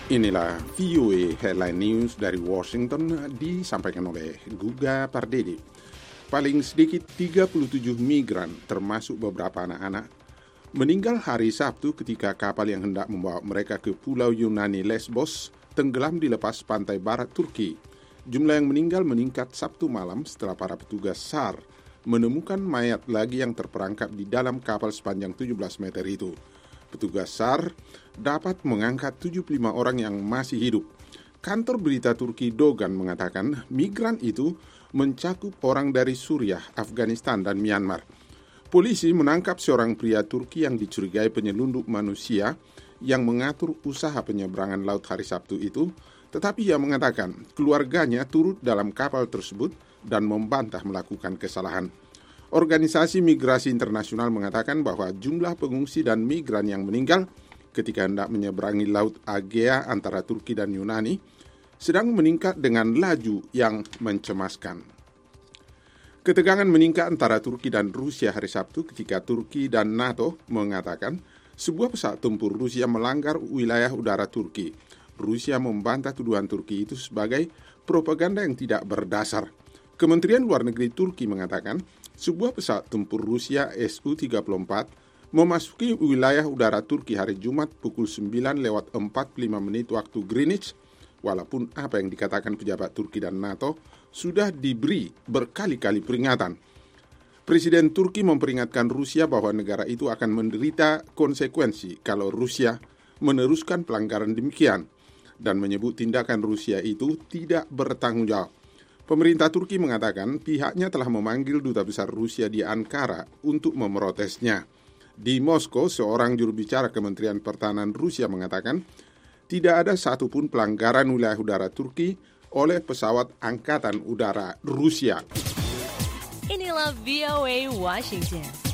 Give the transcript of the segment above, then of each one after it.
Inilah VOA Headline News dari Washington disampaikan oleh Guga Pardede. Paling sedikit 37 migran termasuk beberapa anak-anak meninggal hari Sabtu ketika kapal yang hendak membawa mereka ke pulau Yunani Lesbos tenggelam di lepas pantai barat Turki. Jumlah yang meninggal meningkat Sabtu malam setelah para petugas SAR menemukan mayat lagi yang terperangkap di dalam kapal sepanjang 17 meter itu. Petugas SAR dapat mengangkat 75 orang yang masih hidup. Kantor berita Turki Dogan mengatakan migran itu mencakup orang dari Suriah, Afghanistan, dan Myanmar. Polisi menangkap seorang pria Turki yang dicurigai penyelundup manusia yang mengatur usaha penyeberangan laut hari Sabtu itu, tetapi ia mengatakan keluarganya turut dalam kapal tersebut dan membantah melakukan kesalahan. Organisasi Migrasi Internasional mengatakan bahwa jumlah pengungsi dan migran yang meninggal ketika hendak menyeberangi Laut Egea antara Turki dan Yunani sedang meningkat dengan laju yang mencemaskan. Ketegangan meningkat antara Turki dan Rusia hari Sabtu ketika Turki dan NATO mengatakan sebuah pesawat tempur Rusia melanggar wilayah udara Turki. Rusia membantah tuduhan Turki itu sebagai propaganda yang tidak berdasar. Kementerian Luar Negeri Turki mengatakan sebuah pesawat tempur Rusia Su-34 memasuki wilayah udara Turki hari Jumat pukul 9:45 waktu Greenwich, walaupun apa yang dikatakan pejabat Turki dan NATO sudah diberi berkali-kali peringatan. Presiden Turki memperingatkan Rusia bahwa negara itu akan menderita konsekuensi kalau Rusia meneruskan pelanggaran demikian dan menyebut tindakan Rusia itu tidak bertanggung jawab. Pemerintah Turki mengatakan pihaknya telah memanggil duta besar Rusia di Ankara untuk memprotesnya. Di Moskow, seorang juru bicara Kementerian Pertahanan Rusia mengatakan tidak ada satupun pelanggaran wilayah udara Turki oleh pesawat Angkatan Udara Rusia. Inilah VOA Washington.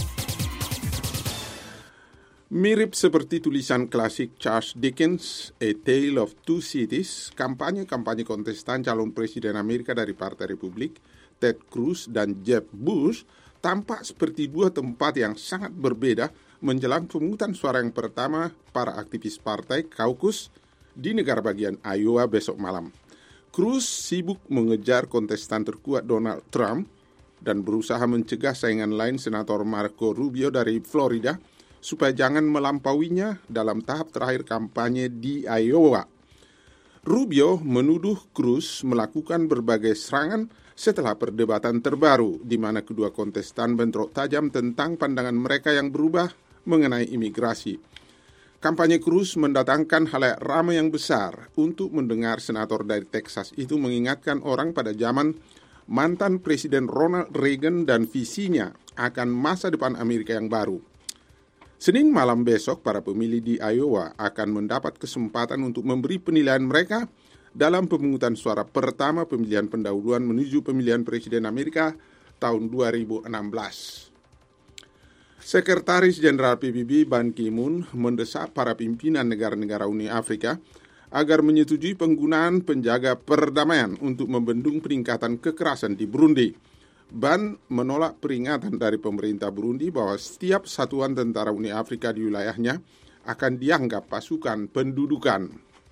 Mirip seperti tulisan klasik Charles Dickens, A Tale of Two Cities, kampanye kontestan calon presiden Amerika dari Partai Republik, Ted Cruz dan Jeb Bush, tampak seperti dua tempat yang sangat berbeda menjelang pemungutan suara yang pertama para aktivis partai Caucus di negara bagian Iowa besok malam. Cruz sibuk mengejar kontestan terkuat Donald Trump dan berusaha mencegah saingan lain Senator Marco Rubio dari Florida supaya jangan melampauinya dalam tahap terakhir kampanye di Iowa. Rubio menuduh Cruz melakukan berbagai serangan setelah perdebatan terbaru di mana kedua kontestan bentrok tajam tentang pandangan mereka yang berubah mengenai imigrasi. Kampanye Cruz mendatangkan halayak ramai yang besar untuk mendengar senator dari Texas itu mengingatkan orang pada zaman mantan Presiden Ronald Reagan dan visinya akan masa depan Amerika yang baru. Senin malam besok, para pemilih di Iowa akan mendapat kesempatan untuk memberi penilaian mereka dalam pemungutan suara pertama pemilihan pendahuluan menuju pemilihan Presiden Amerika tahun 2016. Sekretaris Jenderal PBB Ban Ki-moon mendesak para pimpinan negara-negara Uni Afrika agar menyetujui penggunaan penjaga perdamaian untuk membendung peningkatan kekerasan di Burundi. Ban menolak peringatan dari pemerintah Burundi bahwa setiap satuan tentara Uni Afrika di wilayahnya akan dianggap pasukan pendudukan.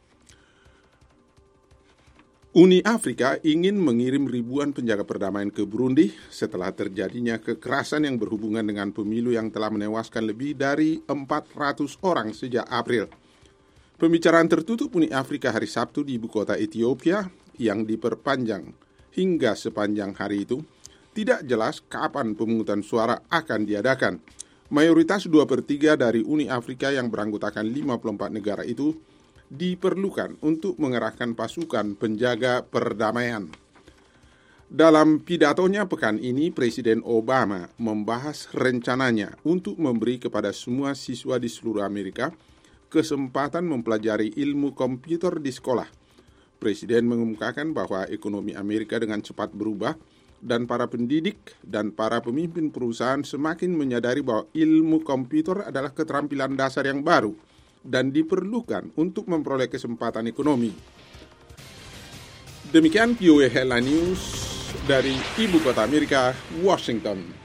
Uni Afrika ingin mengirim ribuan penjaga perdamaian ke Burundi setelah terjadinya kekerasan yang berhubungan dengan pemilu yang telah menewaskan lebih dari 400 orang sejak April. Pembicaraan tertutup Uni Afrika hari Sabtu di ibu kota Ethiopia yang diperpanjang hingga sepanjang hari itu, tidak jelas kapan pemungutan suara akan diadakan. Mayoritas 2/3 dari Uni Afrika yang beranggotakan 54 negara itu diperlukan untuk mengerahkan pasukan penjaga perdamaian. Dalam pidatonya pekan ini, Presiden Obama membahas rencananya untuk memberi kepada semua siswa di seluruh Amerika kesempatan mempelajari ilmu komputer di sekolah. Presiden mengemukakan bahwa ekonomi Amerika dengan cepat berubah dan para pendidik dan para pemimpin perusahaan semakin menyadari bahwa ilmu komputer adalah keterampilan dasar yang baru dan diperlukan untuk memperoleh kesempatan ekonomi. Demikian VOA Headline News dari Ibu Kota Amerika, Washington.